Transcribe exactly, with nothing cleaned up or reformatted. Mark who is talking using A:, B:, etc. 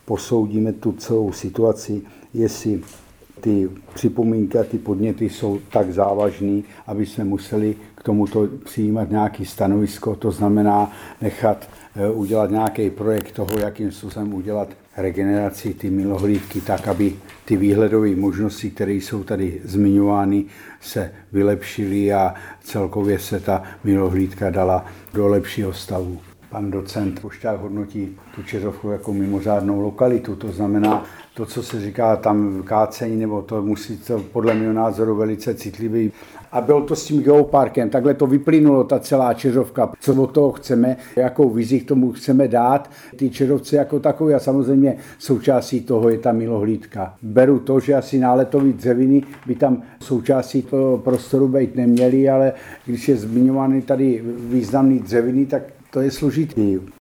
A: posoudíme tu celou situaci, jestli ty připomínky a ty podněty jsou tak závažný, aby jsme museli k tomuto přijímat nějaké stanovisko, to znamená nechat udělat nějaký projekt toho, jakým způsobem udělat regeneraci ty milohlídky tak, aby ty výhledové možnosti, které jsou tady zmiňovány, se vylepšily a celkově se ta milohlídka dala do lepšího stavu. Pan docent Pošťák hodnotí tu Čeřovku jako mimořádnou lokalitu, to znamená to, co se říká tam kácení, nebo to musí to podle mého názoru velice citlivý. A bylo to s tím geoparkem, takhle to vyplynulo ta celá Čeřovka, co od toho chceme, jakou vizi k tomu chceme dát. Ty Čeřovce jako takové a samozřejmě součástí toho je ta milohlídka. Beru to, že asi náletové dřeviny by tam součástí toho prostoru být neměly, ale když je zmiňovány tady významné dřeviny, tak to je složitý.